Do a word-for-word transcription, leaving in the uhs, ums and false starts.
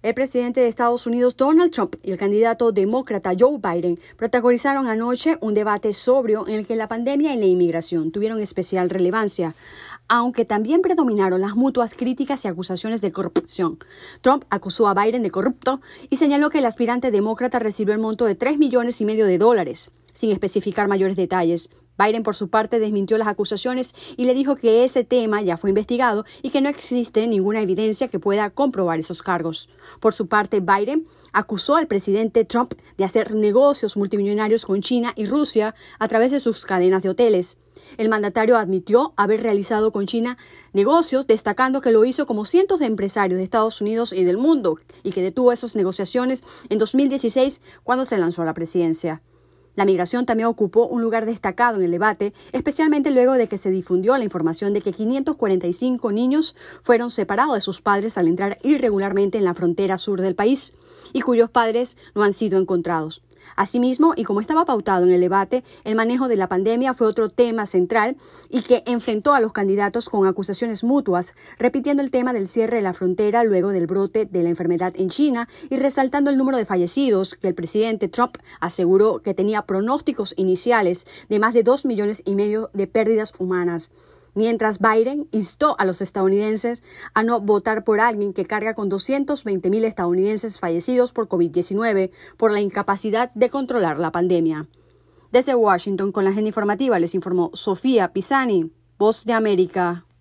El presidente de Estados Unidos, Donald Trump, y el candidato demócrata Joe Biden protagonizaron anoche un debate sobrio en el que la pandemia y la inmigración tuvieron especial relevancia, aunque también predominaron las mutuas críticas y acusaciones de corrupción. Trump acusó a Biden de corrupto y señaló que el aspirante demócrata recibió el monto de tres millones y medio de dólares, sin especificar mayores detalles. Biden, por su parte, desmintió las acusaciones y le dijo que ese tema ya fue investigado y que no existe ninguna evidencia que pueda comprobar esos cargos. Por su parte, Biden acusó al presidente Trump de hacer negocios multimillonarios con China y Rusia a través de sus cadenas de hoteles. El mandatario admitió haber realizado con China negocios, destacando que lo hizo como cientos de empresarios de Estados Unidos y del mundo y que detuvo esas negociaciones en dos mil dieciséis cuando se lanzó a la presidencia. La migración también ocupó un lugar destacado en el debate, especialmente luego de que se difundió la información de que quinientos cuarenta y cinco niños fueron separados de sus padres al entrar irregularmente en la frontera sur del país y cuyos padres no han sido encontrados. Asimismo, y como estaba pautado en el debate, el manejo de la pandemia fue otro tema central y que enfrentó a los candidatos con acusaciones mutuas, repitiendo el tema del cierre de la frontera luego del brote de la enfermedad en China y resaltando el número de fallecidos que el presidente Trump aseguró que tenía pronósticos iniciales de más de dos millones y medio de pérdidas humanas. Mientras Biden instó a los estadounidenses a no votar por alguien que carga con doscientos veinte mil estadounidenses fallecidos por COVID diecinueve por la incapacidad de controlar la pandemia. Desde Washington, con la Agenda Informativa, les informó Sofía Pisani, Voz de América.